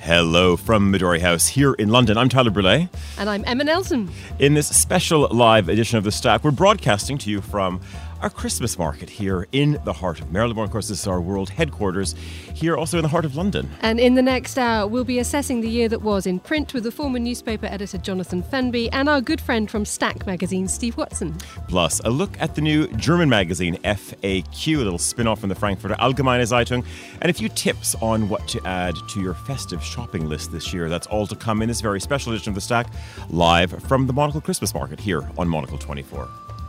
Hello from Midori House here in London. I'm Tyler Brûlé. And I'm Emma Nelson. In this special live edition of The Stack, we're broadcasting to you from our Christmas market here in the heart of Marylebone. Of course, this is our world headquarters here also in the heart of London. And in the next hour, we'll be assessing the year that was in print with the former newspaper editor Jonathan Fenby and our good friend from Stack magazine, Steve Watson. Plus, a look at the new German magazine FAQ, a little spin-off from the Frankfurter Allgemeine Zeitung, and a few tips on what to add to your festive shopping list this year. That's all to come in this very special edition of The Stack, live from the Monocle Christmas Market here on Monocle 24.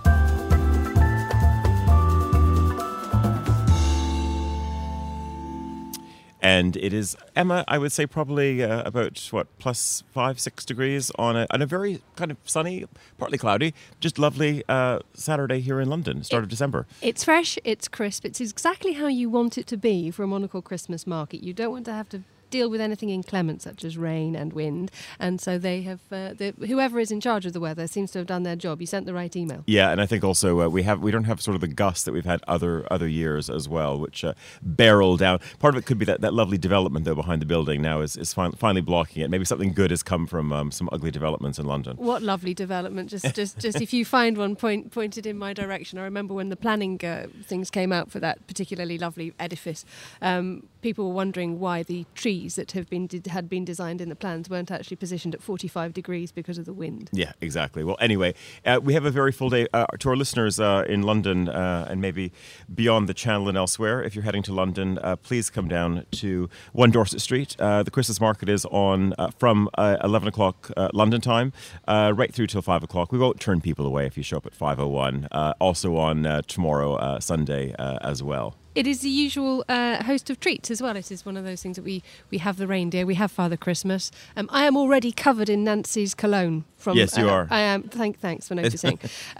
And it is, Emma, I would say probably about, plus 5-6 degrees on a very kind of sunny, partly cloudy, just lovely Saturday here in London, start of December. It's fresh, it's crisp, it's exactly how you want it to be for a Monocle Christmas market. You don't want to have to deal with anything inclement such as rain and wind, and so they have whoever is in charge of the weather seems to have done their job. You sent the right email. Yeah, and I think also we don't have sort of the gusts that we've had other years as well, which barrel down. Part of it could be that lovely development though behind the building now is finally blocking it. Maybe something good has come from some ugly developments in London. What lovely development! Just if you find one, pointed in my direction. I remember when the planning things came out for that particularly lovely edifice. People were wondering why the trees that had been designed in the plans weren't actually positioned at 45 degrees because of the wind. Yeah, exactly. Well, anyway, we have a very full day to our listeners in London and maybe beyond the Channel and elsewhere. If you're heading to London, please come down to 1 Dorset Street. The Christmas market is on from 11 o'clock London time right through till 5 o'clock. We won't turn people away if you show up at 5:01. Also on tomorrow, Sunday, as well. It is the usual host of treats as well. It is one of those things that we have the reindeer, we have Father Christmas. I am already covered in Nancy's cologne. Yes, you are. I am. Thanks for noticing.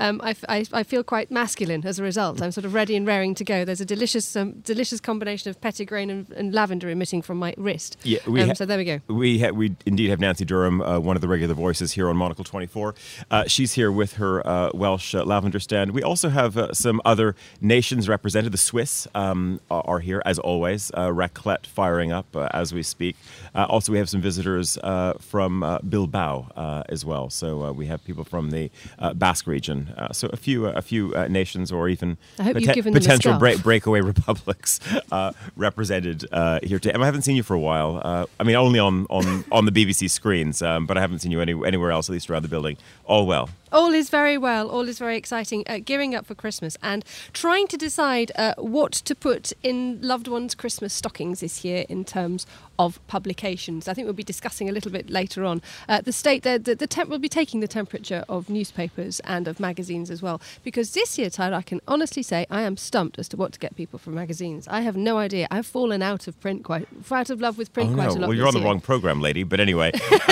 I feel quite masculine as a result. I'm sort of ready and raring to go. There's a delicious combination of petitgrain and lavender emitting from my wrist. Yeah, so there we go. We indeed have Nancy Durham, one of the regular voices here on Monocle 24. She's here with her Welsh lavender stand. We also have some other nations represented. The Swiss are here, as always. Raclette firing up as we speak. Also, we have some visitors from Bilbao as well. So we have people from the Basque region. So a few nations or even potential breakaway republics represented here today. I haven't seen you for a while. Only on the BBC screens, but I haven't seen you anywhere else, at least around the building. All well. All is very well. All is very exciting. Gearing up for Christmas and trying to decide what to put in loved ones' Christmas stockings this year in terms of publications. I think we'll be discussing a little bit later on the state that we'll be taking the temperature of newspapers and of magazines as well. Because this year, Tyler, I can honestly say I am stumped as to what to get people from magazines. I have no idea. I've fallen out of print out of love with print quite a lot. Well, you're on the wrong program, lady. But anyway,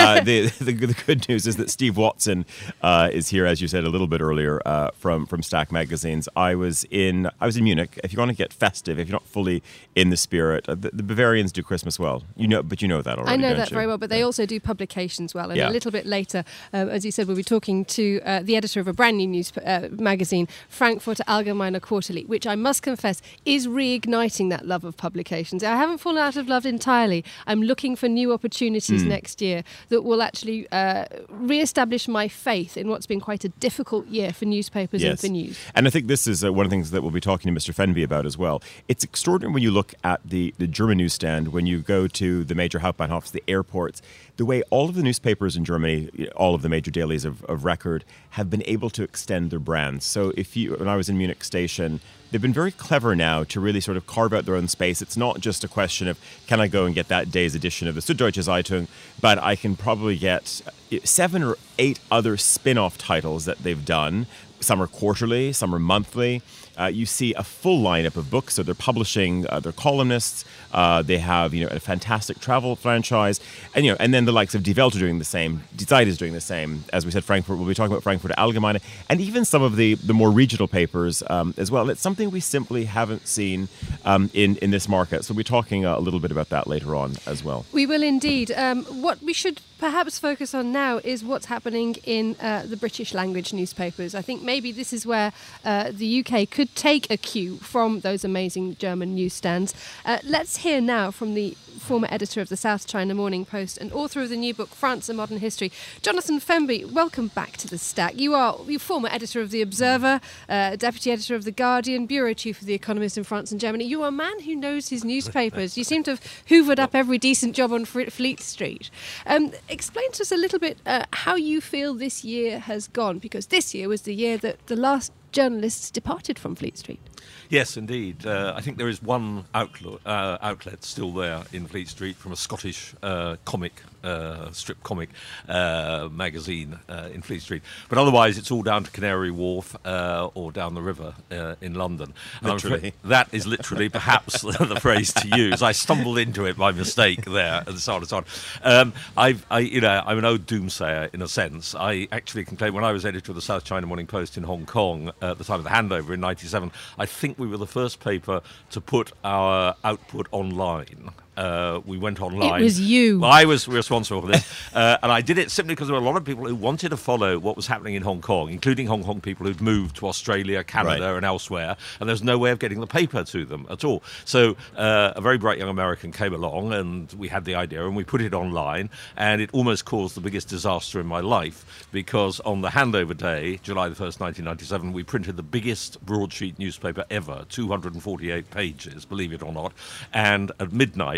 the good news is that Steve Watson is here, as you said a little bit earlier, from Stack magazines. I was in Munich. If you want to get festive, if you're not fully in the spirit, the Bavarians do Christmas well. But you know that already. I know that very well, but they also do publications well. And a little bit later, as you said, we'll be talking to the editor of a brand new magazine, Frankfurter Allgemeine Quarterly, which I must confess is reigniting that love of publications. I haven't fallen out of love entirely. I'm looking for new opportunities next year that will actually re-establish my faith in what's been quite a difficult year for newspapers and for news. And I think this is one of the things that we'll be talking to Mr. Fenby about as well. It's extraordinary when you look at the German newsstand, when you go to the major Hauptbahnhofs, the airports, the way all of the newspapers in Germany, all of the major dailies of record, have been able to extend their brands. So when I was in Munich Station, they've been very clever now to really sort of carve out their own space. It's not just a question of, can I go and get that day's edition of the Süddeutsche Zeitung, but I can probably get 7 or 8 other spin-off titles that they've done. Some are quarterly, some are monthly. You see a full lineup of books. So they're publishing their columnists. They have a fantastic travel franchise, and then the likes of Die Welt are doing the same. Die Zeit is doing the same. As we said, Frankfurt. We'll be talking about Frankfurter Allgemeine, and even some of the more regional papers as well. And it's something we simply haven't seen in this market. So we'll be talking a little bit about that later on as well. We will indeed. What we should perhaps focus on now is what's happening in the British language newspapers. I think maybe this is where the UK could could take a cue from those amazing German newsstands. Let's hear now from the former editor of the South China Morning Post and author of the new book, France, A Modern History. Jonathan Fenby, welcome back to the Stack. You're former editor of The Observer, deputy editor of The Guardian, bureau chief of The Economist in France and Germany. You're a man who knows his newspapers. You seem to have hoovered up every decent job on Fleet Street. Explain to us a little bit how you feel this year has gone, because this year was the year that the last journalists departed from Fleet Street. Yes, indeed. I think there is one outlet still there in Fleet Street from a Scottish strip comic magazine in Fleet Street. But otherwise, it's all down to Canary Wharf or down the river in London. Literally. That is literally perhaps the phrase to use. I stumbled into it by mistake there, and so on and so on. I'm an old doomsayer in a sense. I actually can claim when I was editor of the South China Morning Post in Hong Kong at the time of the handover in '97, I think we were the first paper to put our output online. We went online. It was you. Well, I was responsible for this. And I did it simply because there were a lot of people who wanted to follow what was happening in Hong Kong, including Hong Kong people who'd moved to Australia, Canada, and elsewhere. And there's no way of getting the paper to them at all. So a very bright young American came along, and we had the idea, and we put it online. And it almost caused the biggest disaster in my life, because on the handover day, July the 1st, 1997, we printed the biggest broadsheet newspaper ever, 248 pages, believe it or not. And at midnight,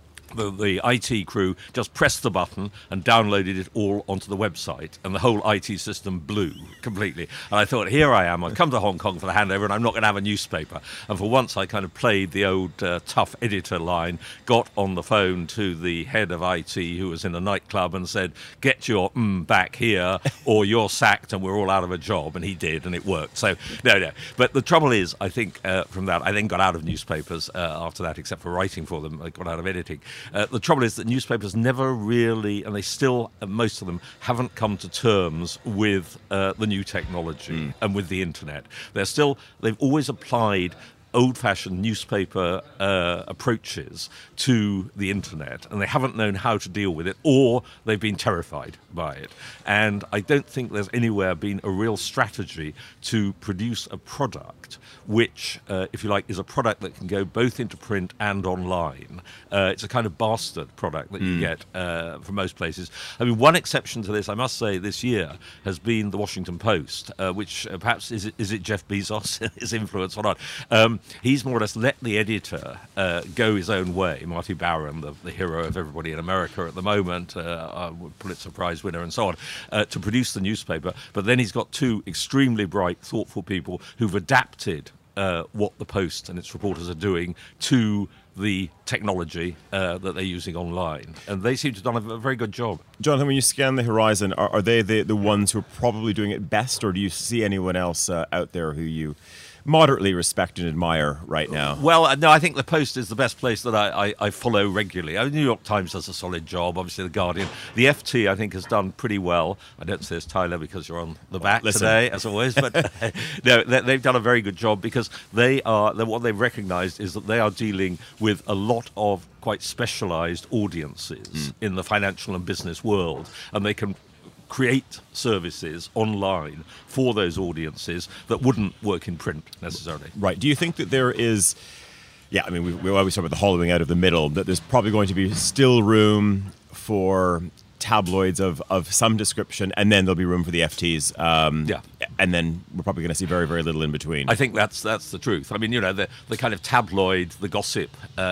the IT crew just pressed the button and downloaded it all onto the website, and the whole IT system blew completely. And I thought, here I am, I've come to Hong Kong for the handover, and I'm not going to have a newspaper. And for once, I kind of played the old tough editor line, got on the phone to the head of IT, who was in a nightclub, and said, get your back here, or you're sacked and we're all out of a job. And he did, and it worked. So, no. But the trouble is, I think from that, I then got out of newspapers after that, except for writing for them. I got out of editing. The trouble is that newspapers never really, and they still, most of them, haven't come to terms with the new technology and with the internet. They've always applied old-fashioned newspaper approaches to the internet, and they haven't known how to deal with it, or they've been terrified by it. And I don't think there's anywhere been a real strategy to produce a product which, if you like, is a product that can go both into print and online. It's a kind of bastard product that you get from most places. I mean, one exception to this, I must say, this year has been the Washington Post, which perhaps, is it Jeff Bezos, his influence or not? He's more or less let the editor go his own way. Marty Baron, the hero of everybody in America at the moment, Pulitzer Prize winner and so on, to produce the newspaper. But then he's got two extremely bright, thoughtful people who've adapted what the Post and its reporters are doing to the technology that they're using online. And they seem to have done a very good job. Jonathan, when you scan the horizon, are they the ones who are probably doing it best, or do you see anyone else out there who you moderately respect and admire right now? Well, no, I think the Post is the best place that I follow regularly. The New York Times does a solid job, obviously The Guardian. The FT, I think, has done pretty well. I don't say it's Tyler because you're on the back today, as always, but no, they've done a very good job, because what they've recognised is that they are dealing with a lot of quite specialised audiences in the financial and business world, and they can create services online for those audiences that wouldn't work in print necessarily. Right. Do you think that there is, I mean, we always talk about the hollowing out of the middle, that there's probably going to be still room for tabloids of some description, and then there'll be room for the FTs. And then we're probably going to see very, very little in between. I think that's the truth. I mean, the kind of tabloid, the gossip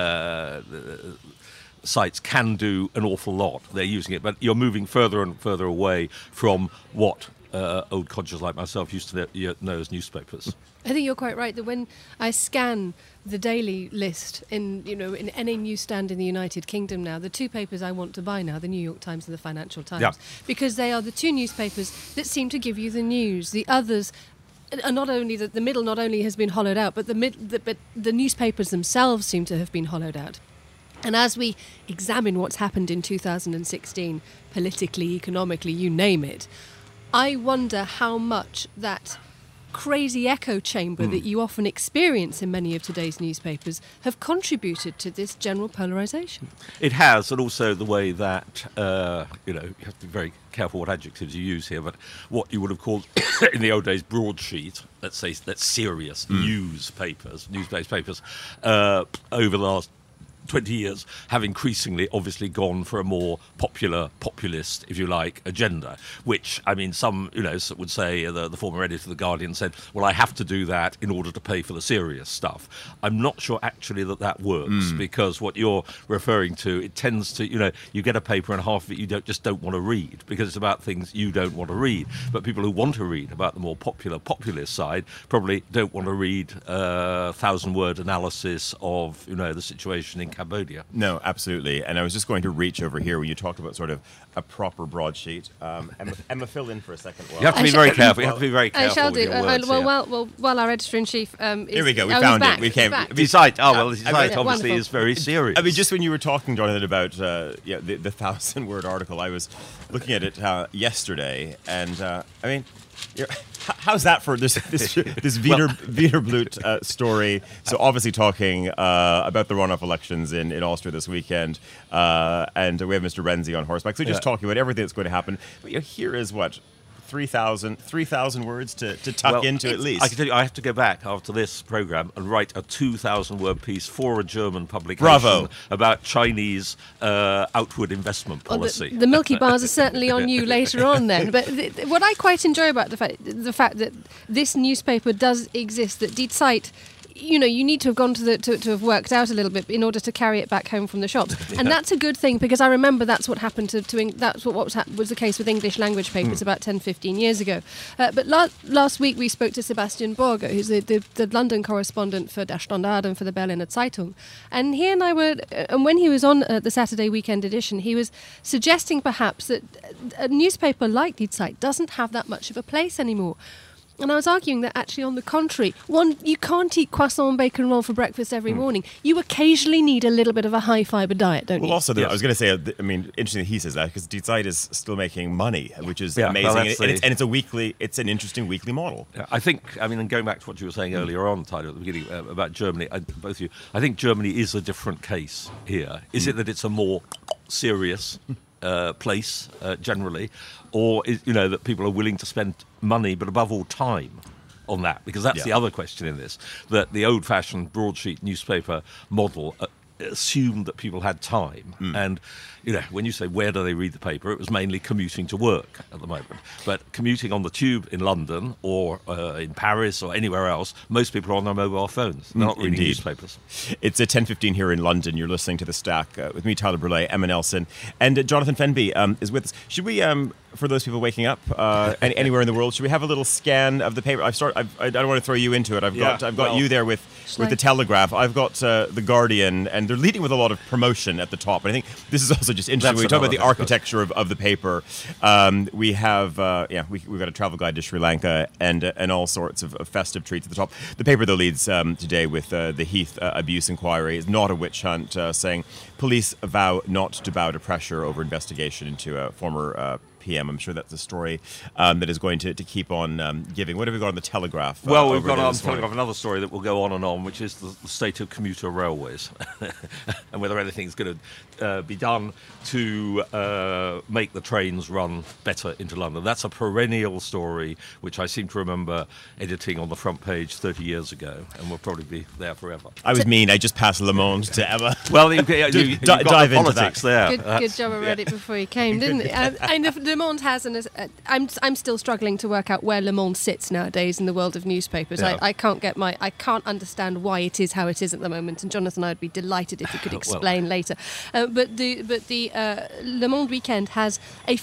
sites can do an awful lot. They're using it, but you're moving further and further away from what old codgers like myself used to know as newspapers. I think you're quite right that when I scan the daily list in any newsstand in the United Kingdom now, the two papers I want to buy now, the New York Times and the Financial Times, because they are the two newspapers that seem to give you the news. The others are not only that the middle not only has been hollowed out, but the newspapers themselves seem to have been hollowed out. And as we examine what's happened in 2016, politically, economically, you name it, I wonder how much that crazy echo chamber that you often experience in many of today's newspapers have contributed to this general polarisation. It has, and also the way that, you have to be very careful what adjectives you use here, but what you would have called in the old days broadsheet, let's say that's serious newspapers, news-based papers, over the last 20 years have increasingly obviously gone for a more populist, if you like, agenda, which, I mean, some, would say, the former editor of The Guardian said, well, I have to do that in order to pay for the serious stuff. I'm not sure actually that works, because what you're referring to, it tends to, you get a paper and half of it you just don't want to read, because it's about things you don't want to read. But people who want to read about the more populist side probably don't want to read 1,000-word analysis of, the situation in Cambodia. No, absolutely. And I was just going to reach over here when you talked about sort of a proper broadsheet. Emma, fill in for a second. You have to be very careful. You have to be very careful. I shall with do. your words, While our editor-in-chief here we go. We found it. We came. Decide. Decide obviously is very serious. I mean, just when you were talking, Jonathan, about the 1,000-word article, I was looking at it yesterday, and I mean. How's that for this Wienerblut story? So obviously talking about the runoff elections in Austria this weekend, and we have Mr. Renzi on horseback. So just talking about everything that's going to happen. But here is what 3,000 words to tuck into at least. I can tell you, I have to go back after this program and write a 2,000-word piece for a German publication. Bravo. About Chinese outward investment policy. The Milky Bars are certainly on you later on then. But what I quite enjoy about the fact that this newspaper does exist, that Die Zeit, you need to have gone to have worked out a little bit in order to carry it back home from the shops, and that's a good thing, because I remember that's what happened that's what was the case with English language papers about 10-15 years ago. But last week we spoke to Sebastian Borger, who's the London correspondent for Der Standard and for the Berliner Zeitung, and he and I were, and when he was on the Saturday weekend edition, he was suggesting perhaps that a newspaper like Die Zeit doesn't have that much of a place anymore. And I was arguing that actually, on the contrary, you can't eat croissant, bacon roll for breakfast every morning. You occasionally need a little bit of a high-fibre diet, don't you? Well, also, I was going to say, I mean, interesting that he says that, because Die Zeit is still making money, which is amazing. It's an interesting weekly model. Yeah, I think, and going back to what you were saying earlier on, Tyler, at the beginning, about Germany, both of you, I think Germany is a different case here. Is it that it's a more serious place generally, or that people are willing to spend money, but above all time, on that? Because that's the other question in this, that the old-fashioned broadsheet newspaper model assumed that people had time. And, when you say where do they read the paper, it was mainly commuting to work at the moment. But commuting on the tube in London or in Paris or anywhere else, most people are on their mobile phones. They're not reading newspapers. It's at 10:15 here in London. You're listening to The Stack with me, Tyler Brûlé, Emma Nelson, and Jonathan Fenby is with us. Should we, for those people waking up anywhere in the world, should we have a little scan of the paper? I don't want to throw you into it. I've got you there with the Telegraph. I've got The Guardian, and they're leading with a lot of promotion at the top. And I think this is also just interesting. When we talk about the architecture of the paper, we have we've got a travel guide to Sri Lanka and all sorts of festive treats at the top. The paper though leads today with the Heath abuse inquiry. Is not a witch hunt, saying police vow not to bow to pressure over investigation into a former PM. I'm sure that's a story that is going to keep on giving. What have we got on the Telegraph? Well, we've got on the Telegraph another story that will go on, which is the state of commuter railways and whether anything's going to be done to make the trains run better into London. That's a perennial story, which I seem to remember editing on the front page 30 years ago, and will probably be there forever. I was mean. I just passed Le Monde to Emma. Well, you got the politics there. Good job, I read it before you came, didn't it? Le Monde has I'm still struggling to work out where Le Monde sits nowadays in the world of newspapers. Yeah. I can't understand why it is how it is at the moment. And Jonathan, I'd be delighted if you could explain later. But the Le Monde weekend has a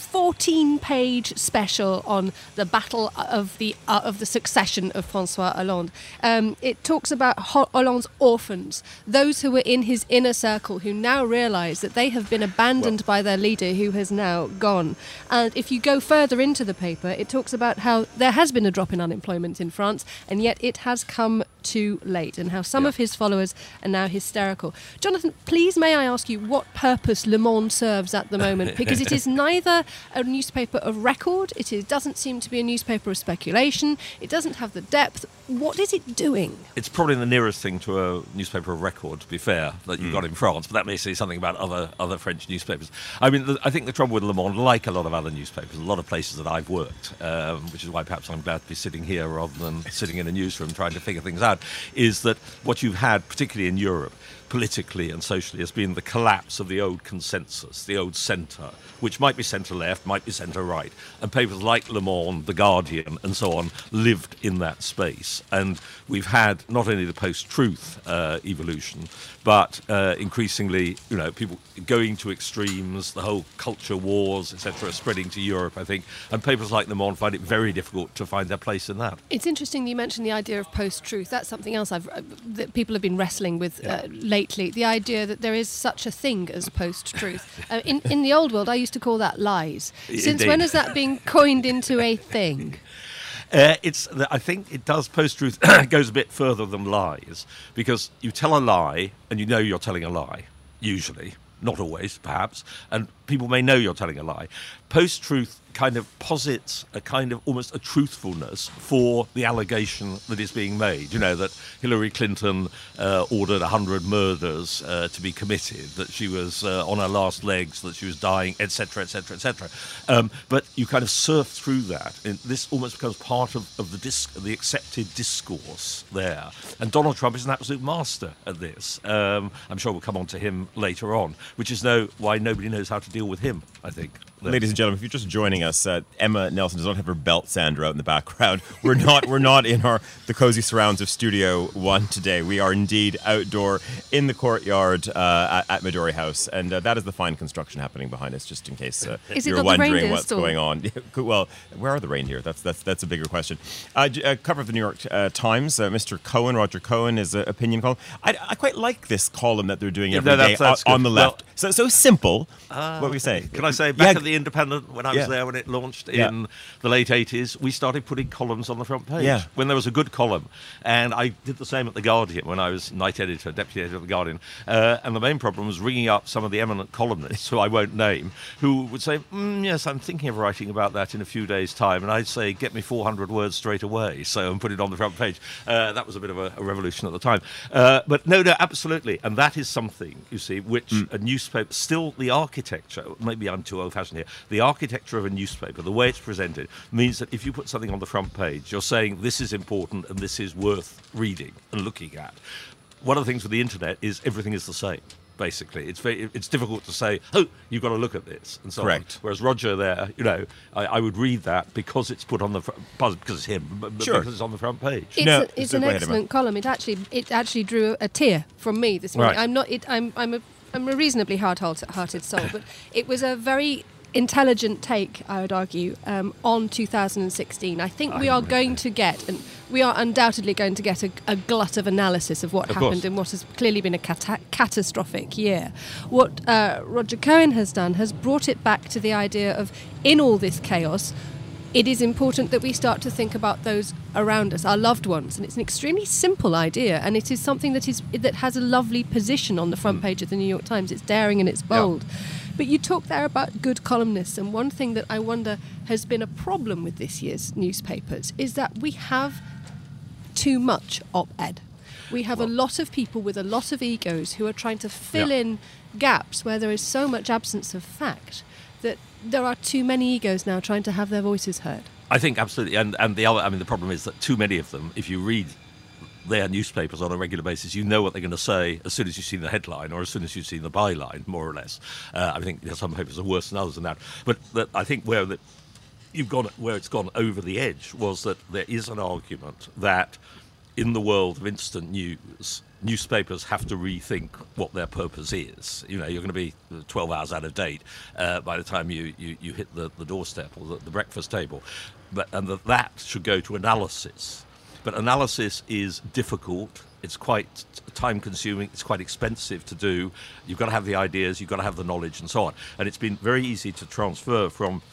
14-page special on the battle of the succession of François Hollande. It talks about Hollande's orphans, those who were in his inner circle, who now realise that they have been abandoned by their leader, who has now gone. And if you go further into the paper, it talks about how there has been a drop in unemployment in France, and yet it has come too late, and how some of his followers are now hysterical. Jonathan, please may I ask you what purpose Le Monde serves at the moment? Because it is neither a newspaper of record, doesn't seem to be a newspaper of speculation, it doesn't have the depth. What is it doing? It's probably the nearest thing to a newspaper of record, to be fair, that you've got in France, but that may say something about other French newspapers. I mean, I think the trouble with Le Monde, like a lot of other newspapers, a lot of places that I've worked, which is why perhaps I'm glad to be sitting here rather than sitting in a newsroom trying to figure things out, is that what you've had, particularly in Europe, politically and socially, has been the collapse of the old consensus, the old centre, which might be centre-left, might be centre-right. And papers like Le Monde, The Guardian, and so on, lived in that space. And we've had not only the post-truth evolution, but increasingly, people going to extremes, the whole culture wars, etc., spreading to Europe, I think. And papers like Le Monde find it very difficult to find their place in that. It's interesting you mentioned the idea of post-truth. That's something else that people have been wrestling with lately. The idea that there is such a thing as post-truth. In the old world, I used to call that lies. Since Indeed. when has that been coined into a thing? I think it does. Post-truth goes a bit further than lies, because you tell a lie and you know you're telling a lie, usually, not always, perhaps, and people may know you're telling a lie. Post-truth kind of posits a kind of almost a truthfulness for the allegation that is being made. That Hillary Clinton ordered 100 murders to be committed, that she was on her last legs, that she was dying, etc., etc., etc. But you kind of surf through that, and this almost becomes part of the accepted discourse there. And Donald Trump is an absolute master at this. I'm sure we'll come on to him later on, which is why nobody knows how to deal with him, I think. Ladies and gentlemen, if you're just joining us, Emma Nelson does not have her belt sander out in the background. We're not in the cozy surrounds of Studio One today. We are indeed outdoor in the courtyard at Midori House, and that is the fine construction happening behind us. Just in case you're wondering what's going on. Well, where are the reindeer? That's a bigger question. Cover of the New York Times. Mr. Cohen, Roger Cohen, is an opinion column. I quite like this column that they're doing every day on the left. Well, so simple. What were you saying? Can I say back at the Independent, when I was there, when it launched in the late 80s, we started putting columns on the front page when there was a good column. And I did the same at The Guardian when I was night editor, deputy editor of The Guardian. And the main problem was ringing up some of the eminent columnists, who I won't name, who would say, yes, I'm thinking of writing about that in a few days' time. And I'd say, get me 400 words straight away, and put it on the front page. That was a bit of a revolution at the time. But no, absolutely. And that is something, you see, which a newspaper, still the architecture, maybe I'm too old-fashioned here, the architecture of a newspaper, the way it's presented, means that if you put something on the front page, you're saying this is important and this is worth reading and looking at. One of the things with the internet is everything is the same. Basically, it's difficult to say, oh, you've got to look at this, and so Correct. on. Whereas Roger there, I would read that because it's put on the because it's him, but because it's on the front page. It's an excellent column. It actually drew a tear from me this morning. Right. I'm a reasonably hard-hearted soul, but it was a very intelligent take, I would argue, on 2016. I think we are undoubtedly going to get a glut of analysis of what happened in what has clearly been a catastrophic year. What Roger Cohen has done has brought it back to the idea of, in all this chaos, it is important that we start to think about those around us, our loved ones. And it's an extremely simple idea, and it is something that has a lovely position on the front page of the New York Times. It's daring and it's bold. Yeah. But you talk there about good columnists, and one thing that I wonder has been a problem with this year's newspapers is that we have too much op-ed. We have a lot of people with a lot of egos who are trying to fill in gaps where there is so much absence of fact that there are too many egos now trying to have their voices heard. I think absolutely, and the problem is that too many of them, if you read their newspapers on a regular basis, you know what they're going to say as soon as you've seen the headline or as soon as you've seen the byline, more or less. I think some papers are worse than others than that. But I think where it's gone over the edge was that there is an argument that in the world of instant news, newspapers have to rethink what their purpose is. You're going to be 12 hours out of date by the time you hit the doorstep or the breakfast table. And that should go to analysis. But analysis is difficult. It's quite time-consuming. It's quite expensive to do. You've got to have the ideas. You've got to have the knowledge and so on. And it's been very easy to transfer from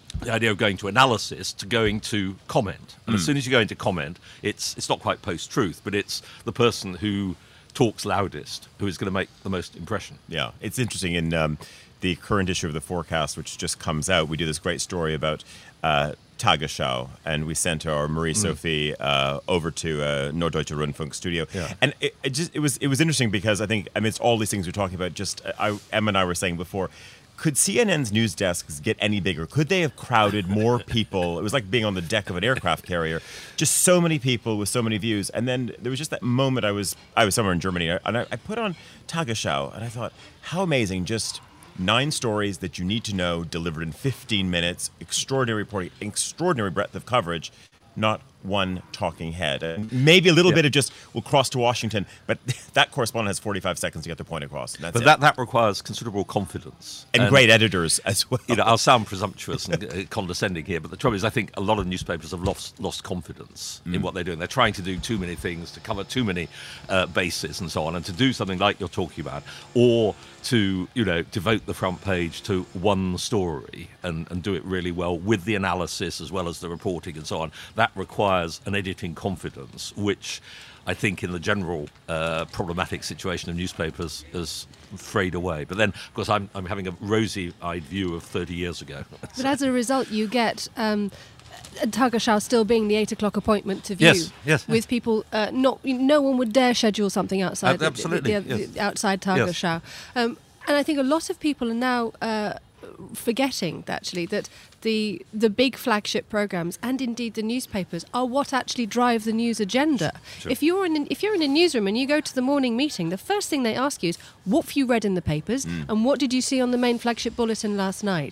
the idea of going to analysis to going to comment. And as soon as you go into comment, it's not quite post-truth, but it's the person who talks loudest who is going to make the most impression. Yeah, it's interesting. In the current issue of the Forecast, which just comes out, we do this great story about Tagesschau, and we sent our Marie-Sophie over to Norddeutsche Rundfunk studio. Yeah. And it was interesting because I think amidst all these things we're talking about, Emma and I were saying before, could CNN's news desks get any bigger? Could they have crowded more people? It was like being on the deck of an aircraft carrier. Just so many people with so many views. And then there was just that moment I was somewhere in Germany, and I put on Tagesschau, and I thought, how amazing, just 9 stories that you need to know delivered in 15 minutes, extraordinary reporting, extraordinary breadth of coverage, not one talking head. And maybe a little bit of just, we'll cross to Washington, but that correspondent has 45 seconds to get their point across. And that's But that requires considerable confidence. And great editors as well. I'll sound presumptuous and condescending here, but the trouble is I think a lot of newspapers have lost confidence in what they're doing. They're trying to do too many things, to cover too many bases and so on, and to do something like you're talking about, or to devote the front page to one story and do it really well with the analysis as well as the reporting and so on. That requires an editing confidence, which I think in the general problematic situation of newspapers has frayed away. But then, of course, I'm having a rosy-eyed view of 30 years ago. But as a result, you get Tagesschau still being the 8 o'clock appointment to view. Yes. With people, no one would dare schedule something outside Absolutely, outside Tagesschau. And I think a lot of people are now forgetting actually that the big flagship programs and indeed the newspapers are what actually drive the news agenda. Sure. If you're in a newsroom and you go to the morning meeting, the first thing they ask you is what have you read in the papers and what did you see on the main flagship bulletin last night.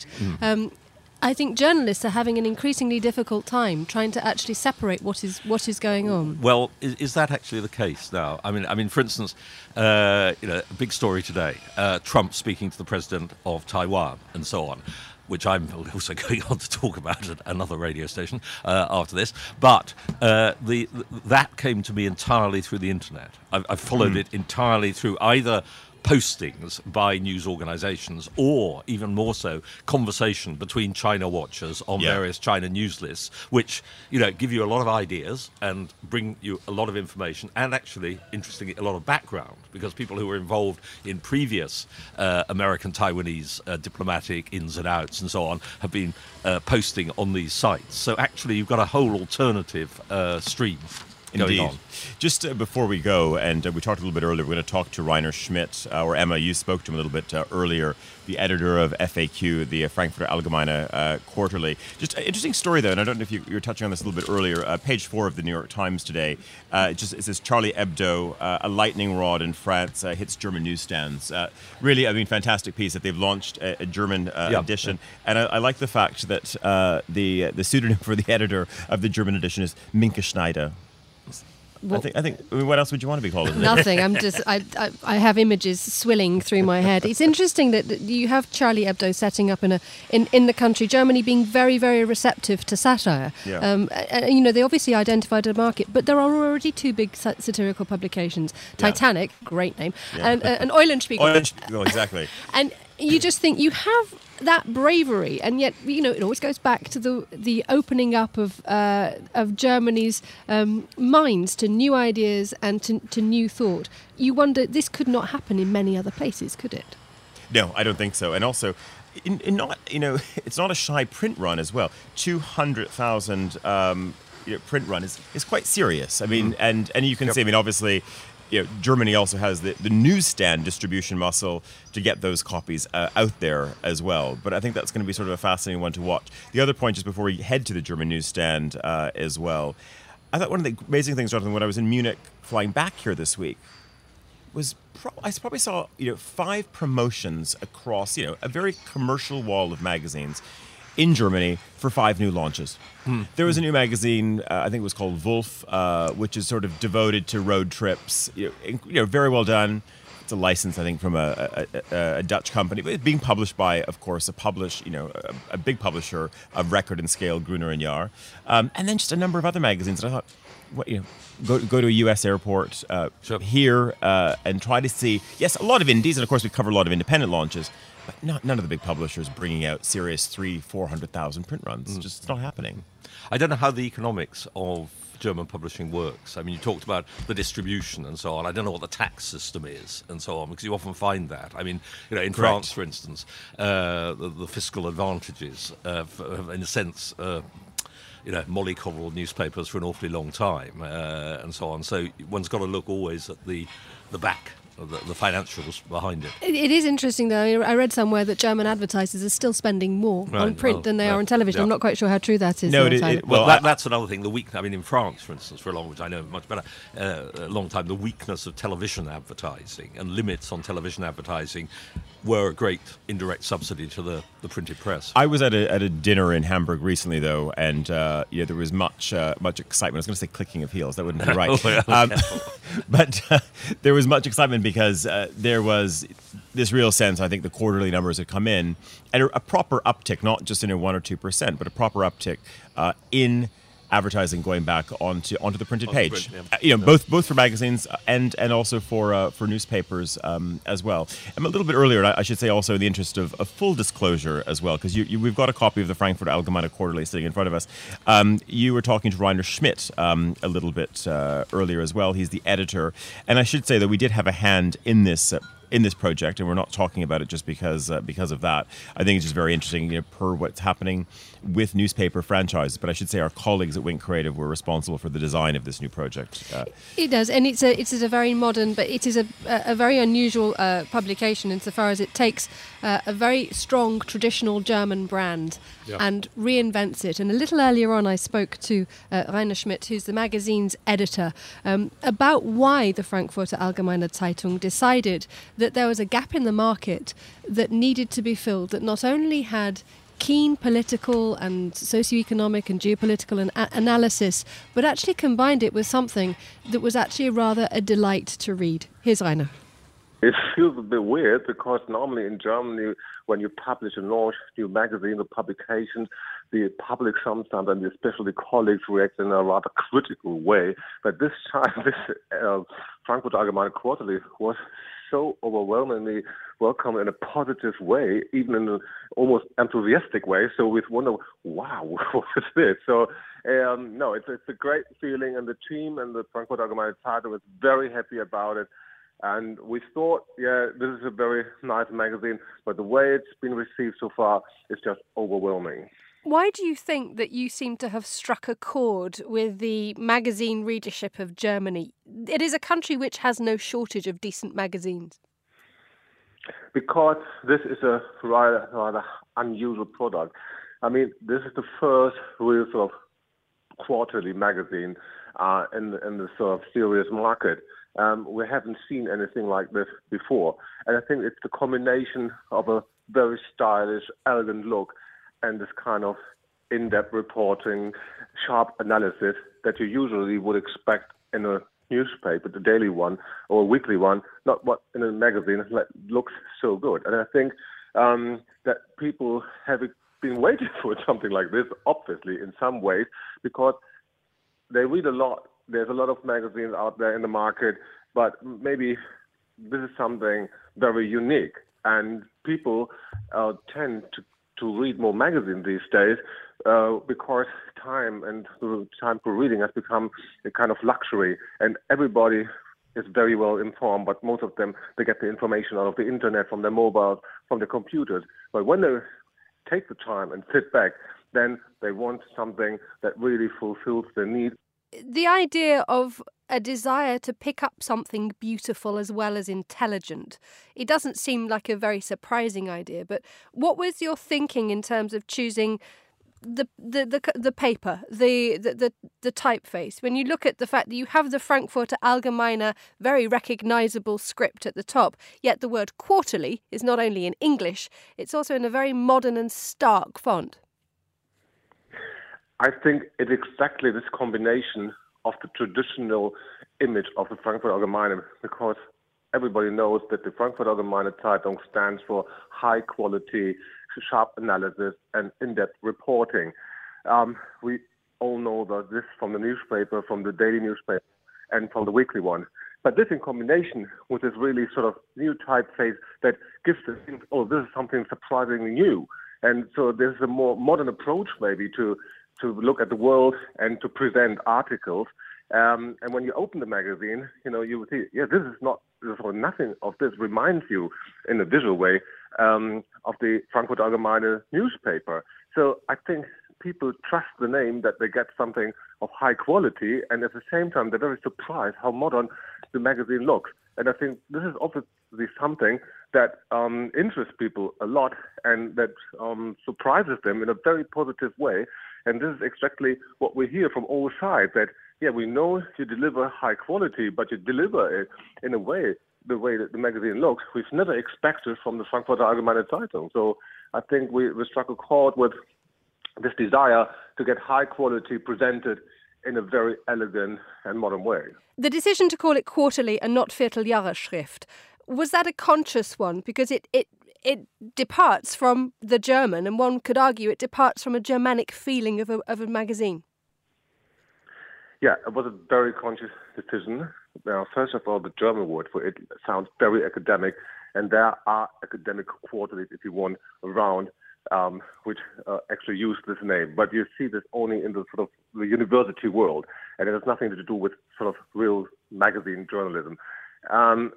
I think journalists are having an increasingly difficult time trying to actually separate what is going on. Well, is that actually the case now? I mean, for instance, a big story today: Trump speaking to the president of Taiwan and so on, which I'm also going on to talk about at another radio station after this. But that came to me entirely through the internet. I've followed it entirely through either postings by news organizations or even more so conversation between China watchers on various China news lists, which give you a lot of ideas and bring you a lot of information and actually, interestingly, a lot of background, because people who were involved in previous American Taiwanese diplomatic ins and outs and so on have been posting on these sites. So actually you've got a whole alternative stream. Indeed. Just before we go, and we talked a little bit earlier, we're going to talk to Rainer Schmidt, or Emma, you spoke to him a little bit earlier, the editor of FAQ, the Frankfurter Allgemeine Quarterly. Just an interesting story, though, and I don't know if you were touching on this a little bit earlier. Page 4 of the New York Times today, it says Charlie Hebdo, a lightning rod in France hits German newsstands. Really, I mean, fantastic piece that they've launched a German edition. And I like the fact that the pseudonym for the editor of the German edition is Minke Schneider. Well, I think. What else would you want to be called? Nothing. I'm just. I have images swilling through my head. It's interesting that you have Charlie Hebdo setting up in the country, Germany, being very, very receptive to satire. Yeah. They obviously identified a market, but there are already 2 big satirical publications: Titanic, great name, and Eulenspiegel. Eulenspiegel, exactly. And you just think you have that bravery, and yet it always goes back to the opening up of Germany's minds to new ideas and to new thought. You wonder, this could not happen in many other places, could it? No, I don't think so. And also, it's not a shy print run as well. 200,000 print run is quite serious. I mean, and you can see. I mean, obviously, Germany also has the newsstand distribution muscle to get those copies out there as well. But I think that's going to be sort of a fascinating one to watch. The other point, just before we head to the German newsstand as well, I thought one of the amazing things, Jonathan, when I was in Munich flying back here this week, was I probably saw 5 promotions across a very commercial wall of magazines in Germany for 5 new launches. There was a new magazine, I think it was called Wolf, which is sort of devoted to road trips. Very well done. It's a license, I think, from a Dutch company, but it's being published by, of course, a big publisher of record and scale, Gruner and Jahr, and then just a number of other magazines. And I thought, go to a U.S. airport here and try to see, yes, a lot of indies, and of course we cover a lot of independent launches, but none of the big publishers bringing out serious 300,000-400,000 print runs. Just it's not happening. I don't know how the economics of German publishing works. I mean, you talked about the distribution and so on. I don't know what the tax system is and so on, because you often find that. I mean, in France, for instance, the fiscal advantages, in a sense, mollycoddled newspapers for an awfully long time and so on. So one's got to look always at the back, the financials behind it. It is interesting, though. I read somewhere that German advertisers are still spending more on print than they are on television. Yeah. I'm not quite sure how true that is. That's another thing. In France, for instance, for a long, which I know much better, a long time, the weakness of television advertising and limits on television advertising were a great indirect subsidy to the printed press. I was at a dinner in Hamburg recently, though, and there was much excitement. I was going to say clicking of heels. That wouldn't be right. But there was much excitement because there was this real sense. I think the quarterly numbers had come in, and a proper uptick, not just in a 1 or 2%, but a proper uptick in advertising going back onto the printed page. Both for magazines and also for newspapers as well. And a little bit earlier, I should say also in the interest of full disclosure as well, because we've got a copy of the Frankfurter Allgemeine Quarterly sitting in front of us. You were talking to Rainer Schmidt a little bit earlier as well. He's the editor, and I should say that we did have a hand in this project, and we're not talking about it just because of that. I think it's just very interesting, per what's happening with newspaper franchises. But I should say our colleagues at Wink Creative were responsible for the design of this new project. It does, and it's a very modern, but it is a very unusual publication insofar as it takes a very strong traditional German brand and reinvents it. And a little earlier on, I spoke to Rainer Schmidt, who's the magazine's editor, about why the Frankfurter Allgemeine Zeitung decided that there was a gap in the market that needed to be filled, that not only had keen political and socioeconomic and geopolitical analysis, but actually combined it with something that was actually rather a delight to read. Here's Rainer. It feels a bit weird because normally in Germany, when you publish a launch new magazine or publication, the public sometimes, and especially colleagues, react in a rather critical way. But this time, this Frankfurter Allgemeine Quarterly was so overwhelmingly welcome in a positive way, even in an almost enthusiastic way. So we wonder, wow, what is this? So, it's a great feeling, and the team and the Frankfurter Allgemeine Zeitung is very happy about it. And we thought, this is a very nice magazine, but the way it's been received so far is just overwhelming. Why do you think that you seem to have struck a chord with the magazine readership of Germany? It is a country which has no shortage of decent magazines. Because this is a rather unusual product. I mean, this is the first real sort of quarterly magazine in the sort of serious market. We haven't seen anything like this before. And I think it's the combination of a very stylish, elegant look and this kind of in-depth reporting, sharp analysis that you usually would expect in a newspaper, the daily one or a weekly one, not what in a magazine looks so good. And I think that people have been waiting for something like this, obviously, in some ways, because they read a lot. There's a lot of magazines out there in the market, but maybe this is something very unique. And people tend to read more magazines these days because time for reading has become a kind of luxury, and everybody is very well informed, but most of them, they get the information out of the internet, from their mobiles, from their computers. But when they take the time and sit back, then they want something that really fulfills their need. The idea of a desire to pick up something beautiful as well as intelligent, it doesn't seem like a very surprising idea, but what was your thinking in terms of choosing the paper, the typeface? When you look at the fact that you have the Frankfurter Allgemeine very recognisable script at the top, yet the word quarterly is not only in English, it's also in a very modern and stark font. I think it's exactly this combination of the traditional image of the Frankfurter Allgemeine, because everybody knows that the Frankfurter Allgemeine Zeitung stands for high quality, sharp analysis and in-depth reporting. We all know this from the newspaper, from the daily newspaper, and from the weekly one. But this in combination with this really sort of new typeface that gives the sense, oh, this is something surprisingly new. And so there's a more modern approach maybe to look at the world and to present articles. And when you open the magazine, you would see, nothing of this reminds you in a visual way of the Frankfurter Allgemeine newspaper. So I think people trust the name that they get something of high quality, and at the same time they're very surprised how modern the magazine looks. And I think this is obviously something that interests people a lot and that surprises them in a very positive way. And this is exactly what we hear from all sides, that, we know you deliver high quality, but you deliver it in a way, the way that the magazine looks, we've never expected from the Frankfurter Allgemeine Zeitung. So I think we struck a chord with this desire to get high quality presented in a very elegant and modern way. The decision to call it quarterly and not Vierteljahresschrift, was that a conscious one? Because it departs from the German, and one could argue it departs from a Germanic feeling of a magazine. Yeah, it was a very conscious decision. Now, first of all, the German word for it sounds very academic, and there are academic quarterlies, if you want, around which actually use this name. But you see this only in the sort of the university world, and it has nothing to do with sort of real magazine journalism. And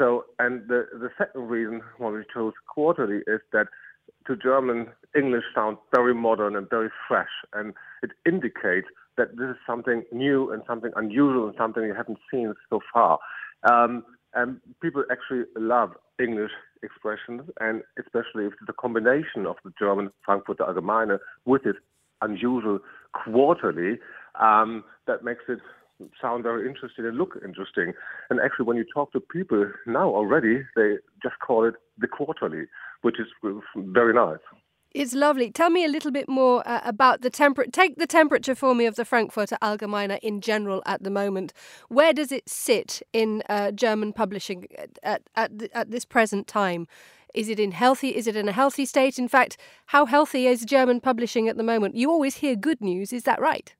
the second reason why we chose quarterly is that to German, English sounds very modern and very fresh, and it indicates that this is something new and something unusual and something you haven't seen so far. And people actually love English expressions, and especially if it's a combination of the German Frankfurter Allgemeine with its unusual quarterly, that makes it sound very interesting and look interesting. And actually, when you talk to people now already, they just call it the quarterly, which is very nice. It's lovely. Tell me a little bit more about the temperature. Take the temperature for me of the Frankfurter Allgemeine in general at the moment. Where does it sit in German publishing at this present time? Is it in a healthy state? In fact, how healthy is German publishing at the moment? You always hear good news. Is that right?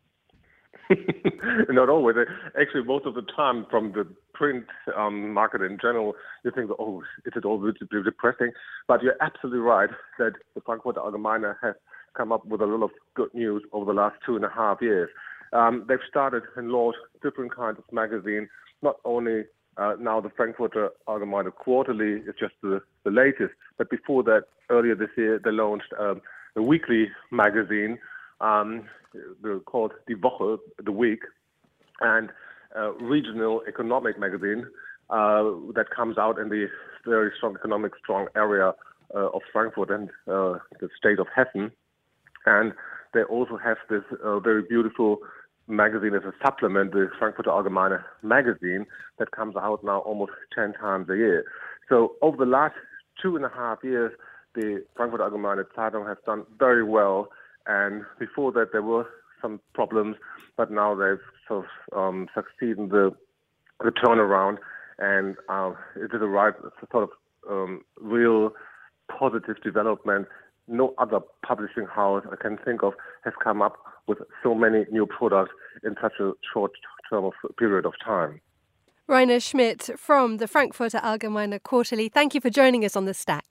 Not always. Actually, most of the time from the print market in general, you think, oh, is it all really depressing? But you're absolutely right that the Frankfurter Allgemeine has come up with a lot of good news over the last 2.5 years. They've started and launched different kinds of magazines, not only now the Frankfurter Allgemeine Quarterly is just the latest, but before that, earlier this year, they launched a weekly magazine, they're called Die Woche, the Week, and a regional economic magazine that comes out in the very strong area of Frankfurt and the state of Hessen. And they also have this very beautiful magazine as a supplement, the Frankfurter Allgemeine magazine, that comes out now almost 10 times a year. So over the last 2.5 years, the Frankfurter Allgemeine Zeitung has done very well. And before that, there were some problems, but now they've sort of succeeded in the turnaround, and it is a right sort of real positive development. No other publishing house I can think of has come up with so many new products in such a short period of time. Rainer Schmidt from the Frankfurter Allgemeine Quarterly, thank you for joining us on The Stack.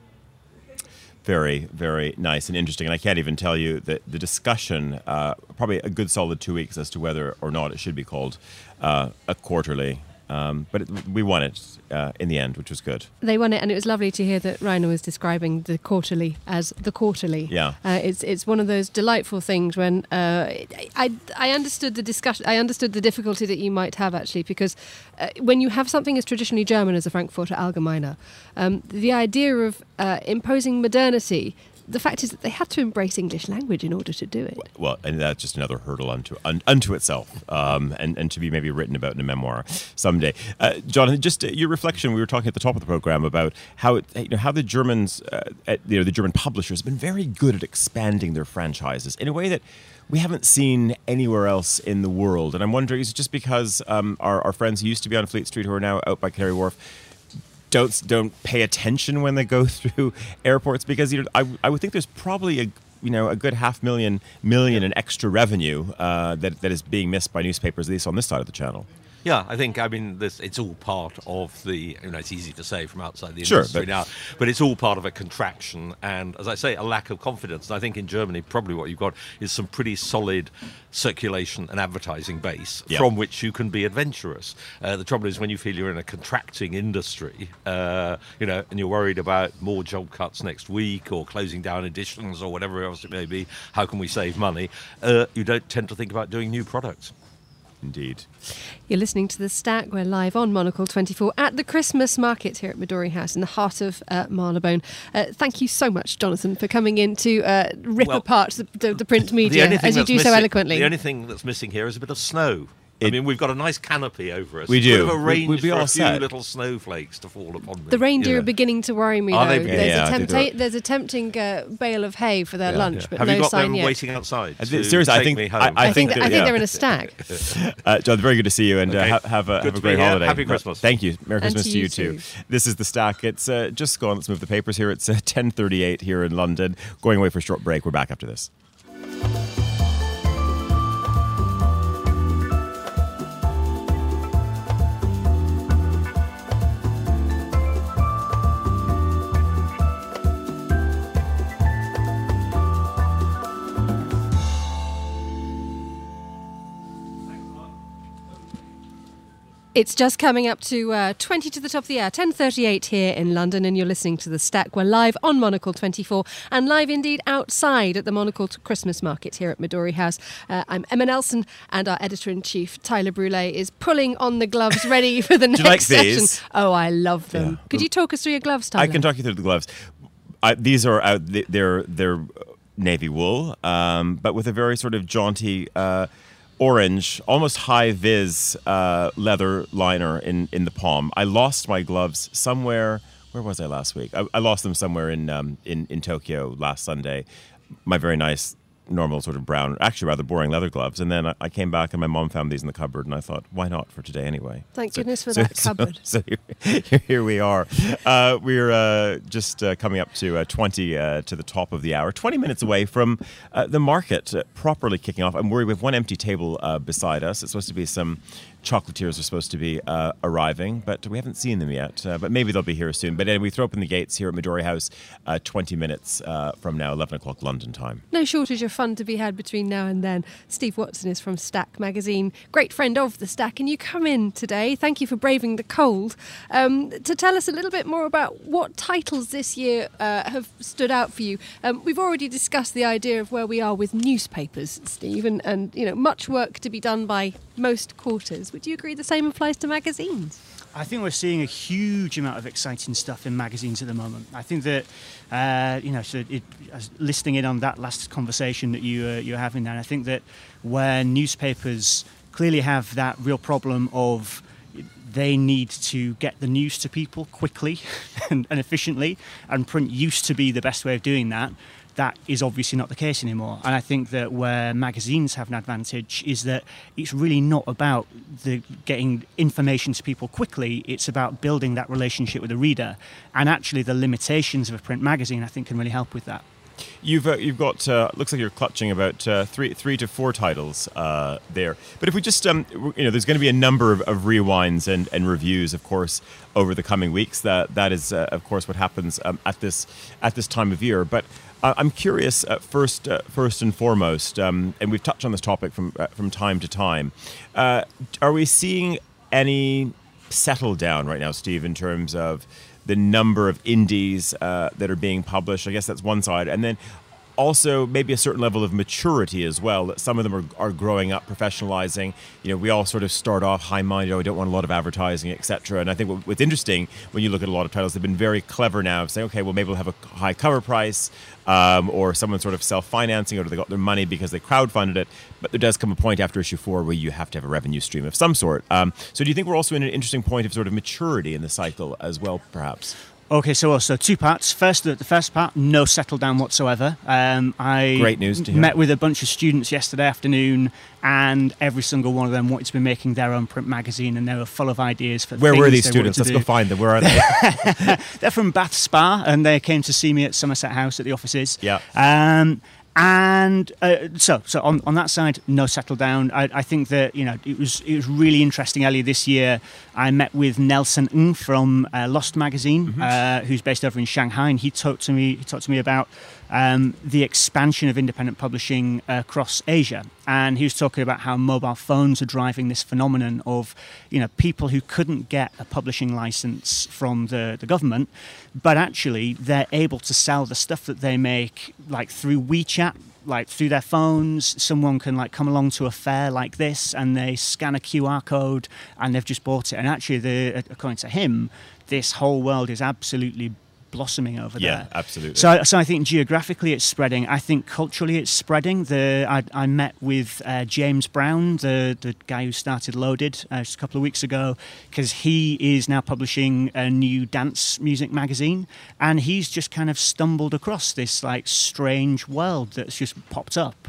Very, very nice and interesting. And I can't even tell you that the discussion, probably a good solid 2 weeks as to whether or not it should be called a quarterly. But we won it in the end, which was good. They won it, and it was lovely to hear that Rainer was describing the quarterly as the quarterly. Yeah. It's one of those delightful things when I understood the discussion. I understood the difficulty that you might have, actually, because when you have something as traditionally German as a Frankfurter Allgemeine, the idea of imposing modernity, the fact is that they had to embrace English language in order to do it. Well, and that's just another hurdle unto itself, and to be maybe written about in a memoir someday. Jonathan, just your reflection. We were talking at the top of the program about how the Germans, the German publishers, have been very good at expanding their franchises in a way that we haven't seen anywhere else in the world. And I'm wondering, is it just because our friends who used to be on Fleet Street, who are now out by Canary Wharf, don't pay attention when they go through airports? Because I would think there's probably a good 500,000 in extra revenue that is being missed by newspapers, at least on this side of the channel. Yeah, I mean, it's all part of the, it's easy to say from outside the Sure, industry now, but it's all part of a contraction and, as I say, a lack of confidence. And I think in Germany, probably what you've got is some pretty solid circulation and advertising base from which you can be adventurous. The trouble is when you feel you're in a contracting industry, and you're worried about more job cuts next week or closing down editions or whatever else it may be, how can we save money? You don't tend to think about doing new products. Indeed. You're listening to The Stack. We're live on Monocle 24 at the Christmas market here at Midori House in the heart of Marylebone. Thank you so much, Jonathan, for coming in to rip apart the print media as you do so eloquently. The only thing that's missing here is a bit of snow. We've got a nice canopy over us. We do. We've arranged for a few little snowflakes to fall upon me. The reindeer are beginning to worry me, Are though. they? There's a tempting bale of hay for their lunch, but Have no you got sign them yet. waiting outside? Seriously, I think me home? I think they're in a stack. John, very good to see you, and have a great holiday. Happy Christmas. Thank you. Merry Christmas to to you you too. This is The Stack. It's just gone. Let's move the papers here. It's 10:38 here in London. Going away for a short break. We're back after this. It's just coming up to 20 to the top of the hour, 10:38 here in London, and you're listening to The Stack. We're live on Monocle 24 and live indeed outside at the Monocle Christmas market here at Midori House. I'm Emma Nelson, and our editor-in-chief, Tyler Brûlé, is pulling on the gloves ready for the next session. These? Oh, I love them. Yeah. Could you talk us through your gloves, Tyler? I can talk you through the gloves. These are out. They're navy wool, but with a very sort of jaunty orange, almost high-vis leather liner in the palm. I lost my gloves somewhere. Where was I last week? I lost them somewhere in Tokyo last Sunday. My very nice, normal sort of brown, actually rather boring leather gloves. And then I came back and my mom found these in the cupboard, and I thought, why not for today anyway? Thank goodness for that cupboard. So here we are. We're just coming up to 20 to the top of the hour, 20 minutes away from the market properly kicking off. I'm worried we have one empty table beside us. It's supposed to be some chocolatiers are supposed to be arriving, but we haven't seen them yet. But maybe they'll be here soon. But anyway, we throw open the gates here at Midori House 20 minutes from now, 11 o'clock London time. No shortage of fun to be had between now and then. Steve Watson is from Stack Magazine, great friend of The Stack, and you come in today. Thank you for braving the cold to tell us a little bit more about what titles this year have stood out for you. We've already discussed the idea of where we are with newspapers, Steve, and much work to be done by most quarters. Would you agree the same applies to magazines? I think we're seeing a huge amount of exciting stuff in magazines at the moment. I think that, listening in on that last conversation that you're having there, I think that where newspapers clearly have that real problem of they need to get the news to people quickly and efficiently, and print used to be the best way of doing that. That is obviously not the case anymore. And I think that where magazines have an advantage is that it's really not about getting information to people quickly. It's about building that relationship with the reader. And actually the limitations of a print magazine, I think, can really help with that. You've got looks like you're clutching about three to four titles there. But if we just there's going to be a number of rewinds and reviews, of course, over the coming weeks. That is of course what happens at this time of year. But I'm curious first and foremost, and we've touched on this topic from time to time. Are we seeing any settle down right now, Steve, in terms of the number of indies that are being published? I guess that's one side. And then also maybe a certain level of maturity as well, that some of them are growing up, professionalizing. We all sort of start off high-minded, we don't want a lot of advertising, etc. And I think what's interesting when you look at a lot of titles, they've been very clever now, saying, okay, well, maybe we'll have a high cover price, or someone sort of self-financing, or they got their money because they crowdfunded it. But there does come a point after issue 4 where you have to have a revenue stream of some sort. So do you think we're also in an interesting point of sort of maturity in the cycle as well, perhaps? Okay, so 2 parts. The first part, no settle down whatsoever. I Great news to hear. Met with a bunch of students yesterday afternoon, and every single one of them wanted to be making their own print magazine, and they were full of ideas for Where things were these they students? wanted Let's to go find them. Where are they? They're from Bath Spa, and they came to see me at Somerset House at the offices. Yeah. And so on that side, no settle down. I think that it was really interesting. Earlier this year, I met with Nelson Ng from Lost Magazine, who's based over in Shanghai, and he talked to me about the expansion of independent publishing across Asia. And he was talking about how mobile phones are driving this phenomenon of, people who couldn't get a publishing license from the government, but actually they're able to sell the stuff that they make like through WeChat, like through their phones. Someone can like come along to a fair like this and they scan a QR code and they've just bought it. And actually, according to him, this whole world is absolutely blossoming over there. Yeah, absolutely. So I think geographically it's spreading. I think culturally it's spreading. I met with James Brown, the guy who started Loaded just a couple of weeks ago, because he is now publishing a new dance music magazine, and he's just kind of stumbled across this like strange world that's just popped up.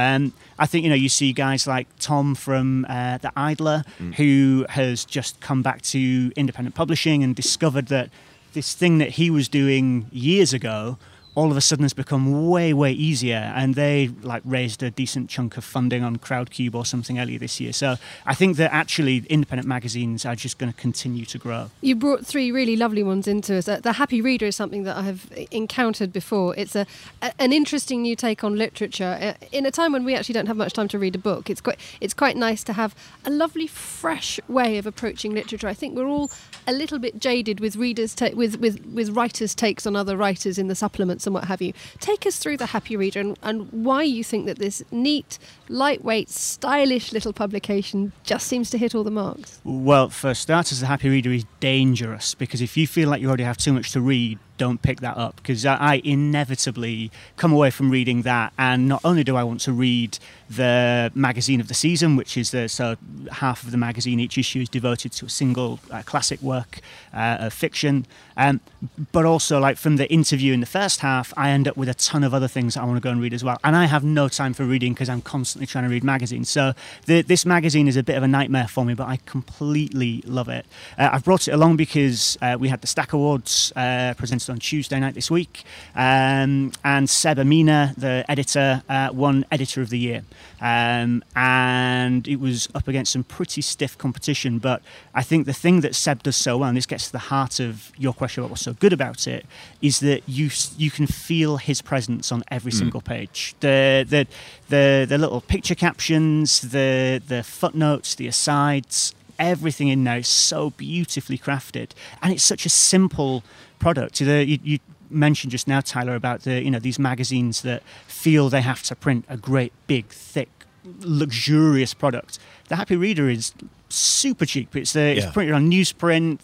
I think you see guys like Tom from The Idler, who has just come back to independent publishing and discovered that this thing that he was doing years ago all of a sudden has become way, way easier, and they raised a decent chunk of funding on Crowdcube or something earlier this year. So I think that actually independent magazines are just going to continue to grow. You brought 3 really lovely ones into us. The Happy Reader is something that I have encountered before. It's an interesting new take on literature in a time when we actually don't have much time to read a book. It's quite nice to have a lovely, fresh way of approaching literature. I think we're all a little bit jaded with readers with writers' takes on other writers in the supplements and what have you. Take us through the Happy Reader and why you think that this neat, lightweight, stylish little publication just seems to hit all the marks. Well, for starters, the Happy Reader is dangerous, because if you feel like you already have too much to read, don't pick that up, because I inevitably come away from reading that, and not only do I want to read the magazine of the season, which is so half of the magazine, each issue is devoted to a single classic work of fiction, but also from the interview in the first half, I end up with a ton of other things that I want to go and read as well, and I have no time for reading because I'm constantly trying to read magazines. So this magazine is a bit of a nightmare for me, but I completely love it. I've brought it along because we had the Stack Awards presented on Tuesday night this week, and Seb Amina, the editor, won Editor of the Year, and it was up against some pretty stiff competition. But I think the thing that Seb does so well, and this gets to the heart of your question about what's so good about it, is that you can feel his presence on every single page. The little picture captions, the footnotes, the asides, everything in there is so beautifully crafted, and it's such a simple product. You mentioned just now, Tyler, about these magazines that feel they have to print a great, big, thick, luxurious product. The Happy Reader is super cheap. It's printed on newsprint.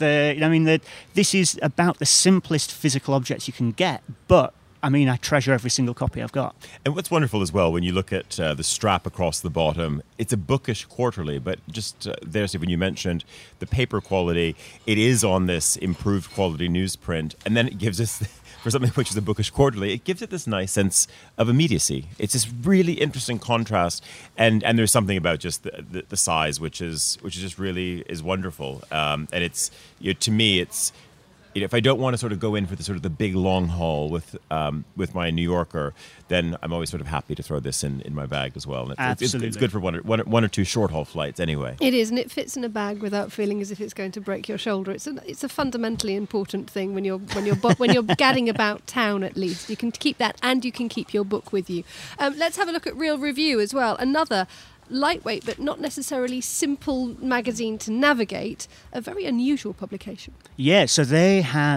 This is about the simplest physical objects you can get, but I treasure every single copy I've got. And what's wonderful as well, when you look at the strap across the bottom, it's a bookish quarterly, but just there, Steve, when you mentioned the paper quality, it is on this improved quality newsprint, and then it gives us, for something which is a bookish quarterly, it gives it this nice sense of immediacy. It's this really interesting contrast, and there's something about just the size, which is just really is wonderful. And it's, to me, it's, if I don't want to sort of go in for the big long haul with my New Yorker, then I'm always sort of happy to throw this in my bag as well. And Absolutely. It's good for one or two short haul flights anyway. It is, and it fits in a bag without feeling as if it's going to break your shoulder. It's a fundamentally important thing when you're gadding about town. At least you can keep that, and you can keep your book with you. Let's have a look at Real Review as well. Another lightweight but not necessarily simple magazine to navigate, a very unusual publication. Yeah, so they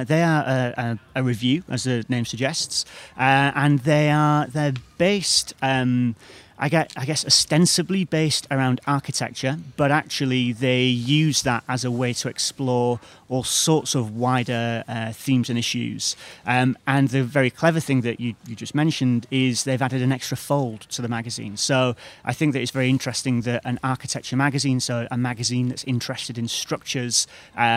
are a review, as the name suggests, and they're based, I guess ostensibly based around architecture, but actually they use that as a way to explore all sorts of wider themes and issues. And the very clever thing that you just mentioned is they've added an extra fold to the magazine. So I think that it's very interesting that an architecture magazine, so a magazine that's interested in structures,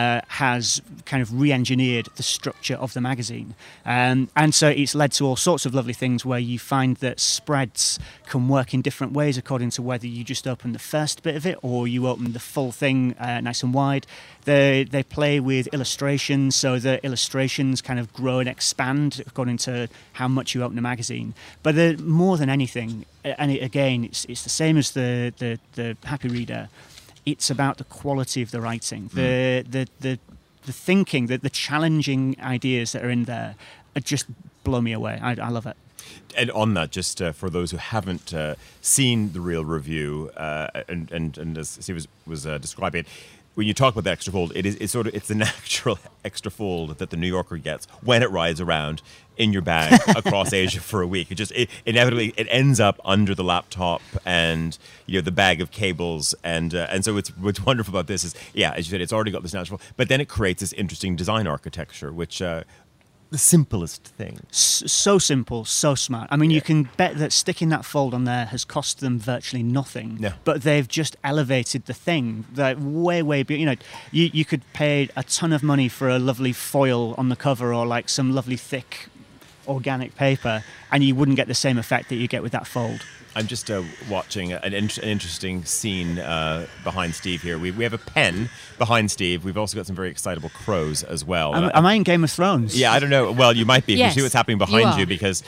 has kind of re-engineered the structure of the magazine. And so it's led to all sorts of lovely things where you find that spreads can work in different ways according to whether you just open the first bit of it or you open the full thing nice and wide. They play play with illustrations, so the illustrations kind of grow and expand according to how much you open a magazine. But more than anything, and again, it's the same as the Happy Reader. It's about the quality of the writing, the thinking, the challenging ideas that are in there. Just blow me away. I love it. And on that, just for those who haven't seen the real review, and as Steve was describing it, when you talk about the extra fold, it's the natural extra fold that the New Yorker gets when it rides around in your bag across Asia for a week. It inevitably ends up under the laptop and the bag of cables, and so what's wonderful about this is, yeah, as you said, it's already got this natural, but then it creates this interesting design architecture, which. The simplest thing. So simple, so smart. I mean, you can bet that sticking that fold on there has cost them virtually nothing. No. But they've just elevated the thing. Like way beyond. You could pay a ton of money for a lovely foil on the cover or like some lovely thick organic paper, and you wouldn't get the same effect that you get with that fold. I'm just watching an interesting scene behind Steve here. We have a pen behind Steve. We've also got some very excitable crows as well. Am I in Game of Thrones? Yeah, I don't know. Well, you might be. Yes, you see what's happening behind you you because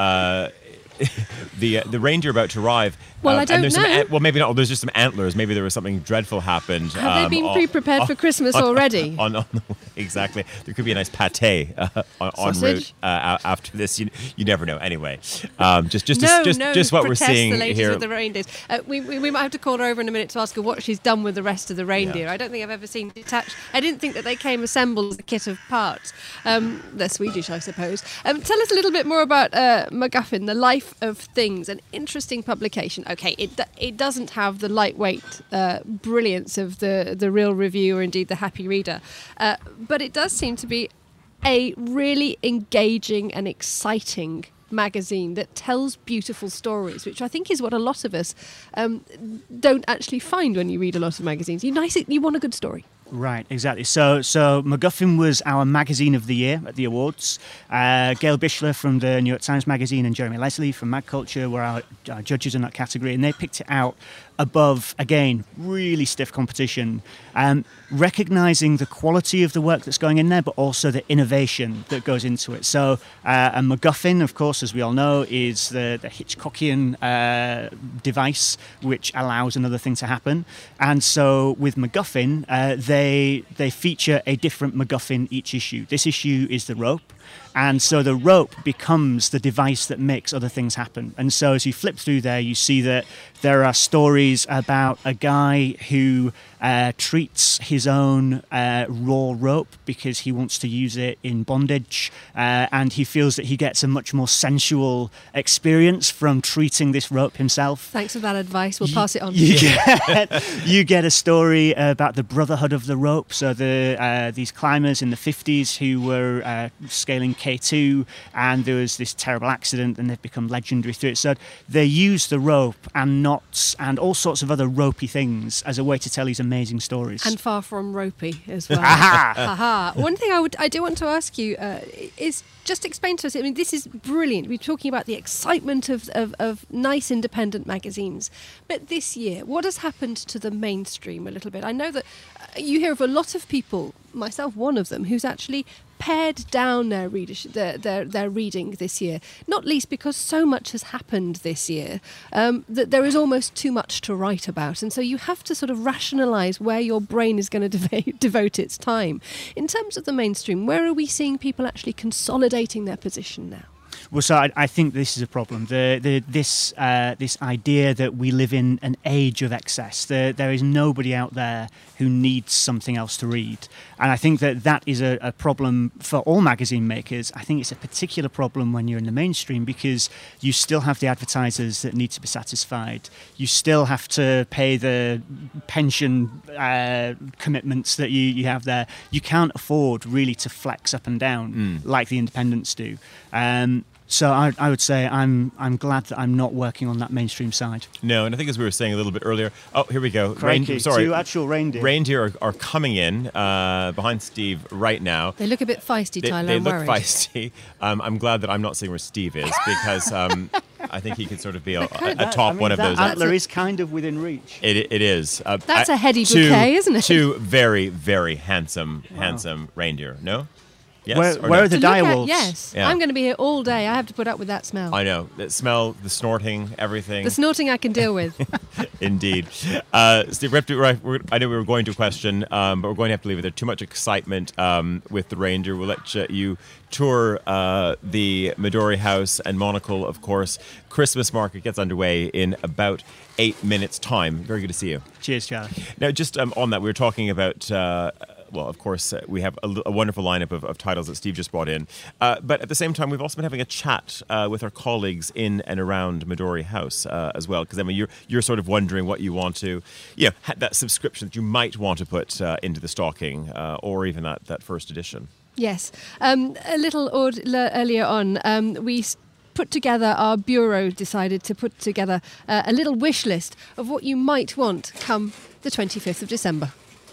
the reindeer about to arrive. Well, I don't and know. Well, maybe not. There's just some antlers. Maybe there was something dreadful happened. Have they been pre-prepared for Christmas already? Exactly. There could be a nice pate en route after this. You never know. Anyway, just what we're seeing the ladies here. With the reindeers. We might have to call her over in a minute to ask her what she's done with the rest of the reindeer. Yeah. I don't think I've ever seen detached. I didn't think that they came assembled as a kit of parts. They're Swedish, I suppose. Tell us a little bit more about MacGuffin, The Life of Things, an interesting publication. Okay, it doesn't have the lightweight brilliance of the Real Review or indeed the Happy Reader, but it does seem to be a really engaging and exciting magazine that tells beautiful stories, which I think is what a lot of us don't actually find when you read a lot of magazines. You want a good story. Right, exactly. So MacGuffin was our magazine of the year at the awards. Gail Bichler from the New York Times Magazine and Jeremy Leslie from Mag Culture were our judges in that category, and they picked it out above, again, really stiff competition, recognising the quality of the work that's going in there, but also the innovation that goes into it. So a MacGuffin, of course, as we all know, is the Hitchcockian device which allows another thing to happen. And so with MacGuffin, they feature a different MacGuffin each issue. This issue is the rope. And so the rope becomes the device that makes other things happen. And so as you flip through there, you see that there are stories about a guy who treats his own raw rope because he wants to use it in bondage. And he feels that he gets a much more sensual experience from treating this rope himself. Thanks for that advice. We'll pass it on. You get a story about the Brotherhood of the Rope. So these climbers in the 50s who were scaling K2, and there was this terrible accident and they've become legendary through it. So they use the rope and knots and all sorts of other ropey things as a way to tell these amazing stories. And far from ropey as well. Aha! One thing I do want to ask you is just explain to us, I mean, this is brilliant. We're talking about the excitement of nice independent magazines. But this year, what has happened to the mainstream a little bit? I know that you hear of a lot of people, myself one of them, who's actually pared down their readership, their reading this year, not least because so much has happened this year that there is almost too much to write about, and so you have to sort of rationalise where your brain is going to devote its time. In terms of the mainstream, where are we seeing people actually consolidating their position now? Well, so I think this is a problem. This idea that we live in an age of excess. There is nobody out there who needs something else to read. And I think that is a problem for all magazine makers. I think it's a particular problem when you're in the mainstream because you still have the advertisers that need to be satisfied. You still have to pay the pension commitments that you have there. You can't afford really to flex up and down like the independents do. So I would say I'm glad that I'm not working on that mainstream side. No, and I think as we were saying a little bit earlier, here we go. Two actual reindeer. Reindeer are coming in behind Steve right now. They look a bit feisty, Tyler. They I'm look worried. feisty. I'm glad that I'm not seeing where Steve is because I think he could sort of be a top one of those. Antler is kind of within reach. It is. That's a heady bouquet, isn't it? Two very, very handsome reindeer. No? Yes. Where are the To look at, direwolves? yes. Yeah. I'm going to be here all day. I have to put up with that smell. I know. The smell, the snorting, everything. The snorting I can deal with. Indeed. Steve, I know we were going to question, but we're going to have to leave it there. Too much excitement with the reindeer. We'll let you tour the Midori House and Monocle, of course. Christmas market gets underway in about 8 minutes' time. Very good to see you. Cheers, Charlie. Now, just on that, we were talking about... well, of course, we have a wonderful lineup of titles that Steve just brought in. But at the same time, we've also been having a chat with our colleagues in and around Midori House as well. Because, I mean, you're sort of wondering what you want to, that subscription that you might want to put into the stocking or even that first edition. Yes. A little earlier on, we put together, our bureau decided to put together a little wish list of what you might want come the 25th of December.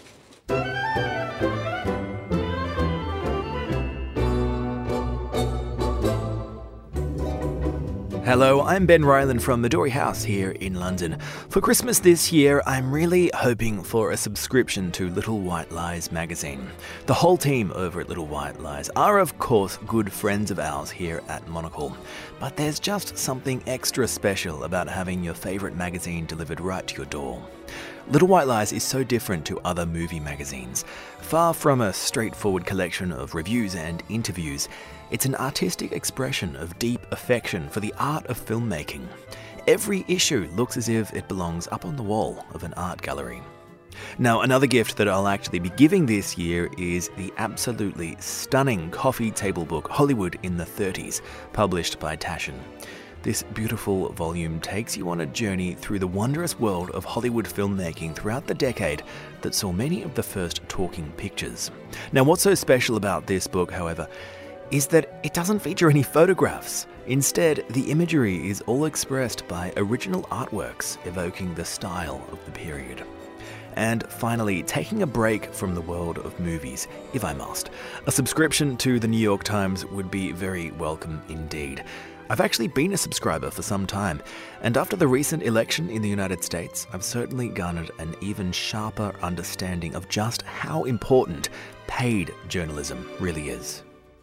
Hello, I'm Ben Ryland from Midori House here in London. For Christmas this year, I'm really hoping for a subscription to Little White Lies magazine. The whole team over at Little White Lies are, of course, good friends of ours here at Monocle. But there's just something extra special about having your favourite magazine delivered right to your door. Little White Lies is so different to other movie magazines. Far from a straightforward collection of reviews and interviews, it's an artistic expression of deep affection for the art of filmmaking. Every issue looks as if it belongs up on the wall of an art gallery. Now, another gift that I'll actually be giving this year is the absolutely stunning coffee table book Hollywood in the 30s, published by Taschen. This beautiful volume takes you on a journey through the wondrous world of Hollywood filmmaking throughout the decade that saw many of the first talking pictures. Now, what's so special about this book, however, is that it doesn't feature any photographs. Instead, the imagery is all expressed by original artworks evoking the style of the period. And finally, taking a break from the world of movies, if I must, a subscription to the New York Times would be very welcome indeed. I've actually been a subscriber for some time, and after the recent election in the United States, I've certainly garnered an even sharper understanding of just how important paid journalism really is.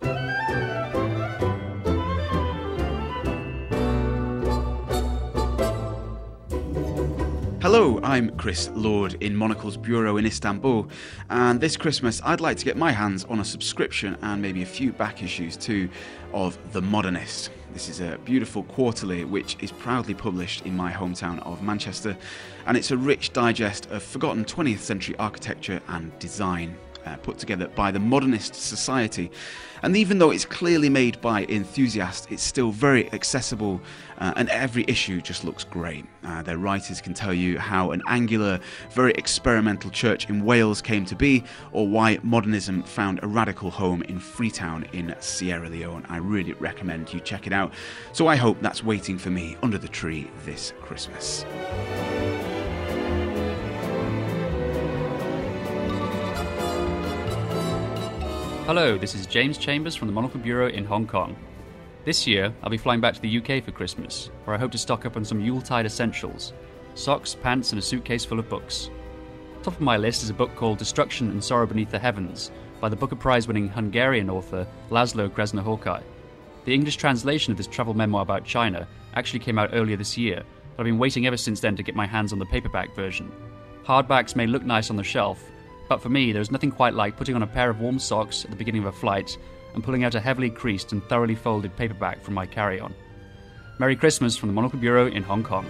Hello, I'm Chris Lord in Monocle's bureau in Istanbul, and this Christmas I'd like to get my hands on a subscription and maybe a few back issues too of The Modernist. This is a beautiful quarterly which is proudly published in my hometown of Manchester, and it's a rich digest of forgotten 20th century architecture and design. Put together by the Modernist Society, and even though it's clearly made by enthusiasts, it's still very accessible, and every issue just looks great. Their writers can tell you how an angular, very experimental church in Wales came to be, or why modernism found a radical home in Freetown in Sierra Leone. I really recommend you check it out, so I hope that's waiting for me under the tree this Christmas. Hello, this is James Chambers from the Monocle Bureau in Hong Kong. This year, I'll be flying back to the UK for Christmas, where I hope to stock up on some Yuletide essentials: socks, pants, and a suitcase full of books. Top of my list is a book called Destruction and Sorrow Beneath the Heavens by the Booker Prize-winning Hungarian author Laszlo Krasznahorkai. The English translation of this travel memoir about China actually came out earlier this year, but I've been waiting ever since then to get my hands on the paperback version. Hardbacks may look nice on the shelf, but for me, there's nothing quite like putting on a pair of warm socks at the beginning of a flight and pulling out a heavily creased and thoroughly folded paperback from my carry-on. Merry Christmas from the Monocle Bureau in Hong Kong.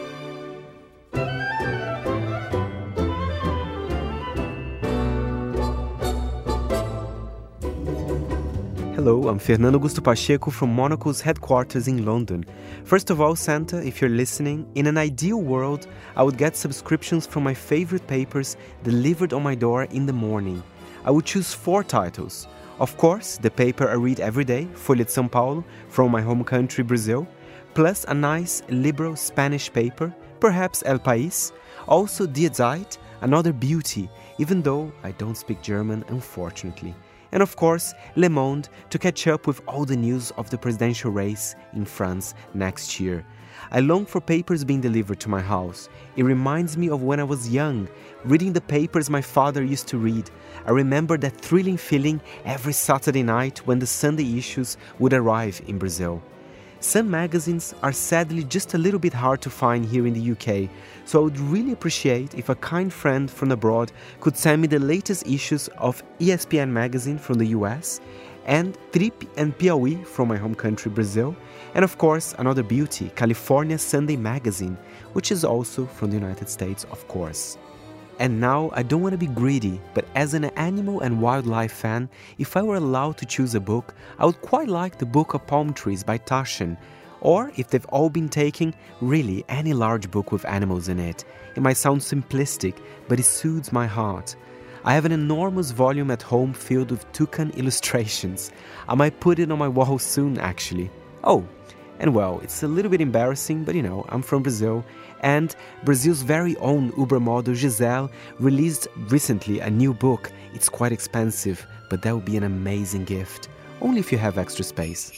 Hello, I'm Fernando Augusto Pacheco from Monocle's headquarters in London. First of all, Santa, if you're listening, in an ideal world, I would get subscriptions from my favorite papers delivered on my door in the morning. I would choose 4 titles. Of course, the paper I read every day, Folha de São Paulo, from my home country, Brazil, plus a nice liberal Spanish paper, perhaps El País, also Die Zeit, another beauty, even though I don't speak German, unfortunately. and of course Le Monde to catch up with all the news of the presidential race in France next year. I long for papers being delivered to my house. It reminds me of when I was young, reading the papers my father used to read. I remember that thrilling feeling every Saturday night when the Sunday issues would arrive in Brazil. Some magazines are sadly just a little bit hard to find here in the UK, so I would really appreciate if a kind friend from abroad could send me the latest issues of ESPN magazine from the US, and Trip and Piauí from my home country Brazil, and of course another beauty, California Sunday Magazine, which is also from the United States, of course. And now, I don't want to be greedy, but as an animal and wildlife fan, if I were allowed to choose a book, I would quite like the Book of Palm Trees by Taschen. Or, if they've all been taken, really any large book with animals in it. It might sound simplistic, but it soothes my heart. I have an enormous volume at home filled with toucan illustrations. I might put it on my wall soon, actually. Oh, and well, it's a little bit embarrassing, but I'm from Brazil, and Brazil's very own Uber model Gisele released recently a new book. It's quite expensive, but that would be an amazing gift. Only if you have extra space.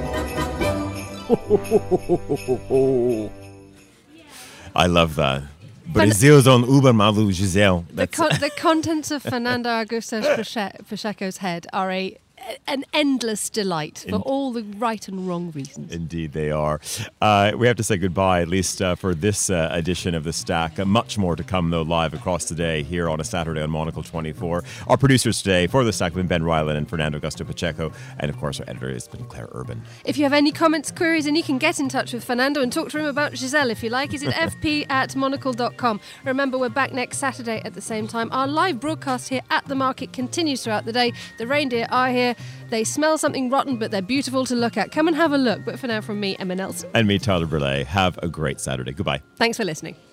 I love that. Brazil's own Uber model Gisele. The contents of Fernando Augusto Pacheco's head are an endless delight for all the right and wrong reasons. Indeed they are. We have to say goodbye, at least for this edition of The Stack. Much more to come, though, live across today here on a Saturday on Monocle 24. Our producers today for The Stack have been Ben Ryland and Fernando Augusto Pacheco. And, of course, our editor has been Claire Urban. If you have any comments, queries, and you can get in touch with Fernando and talk to him about Gisele, if you like, is at fp@monocle.com. Remember, we're back next Saturday at the same time. Our live broadcast here at the market continues throughout the day. The reindeer are here. They smell something rotten, but they're beautiful to look at. Come and have a look. But for now, from me, Emma Nelson. And me, Tyler Burley. Have a great Saturday. Goodbye. Thanks for listening.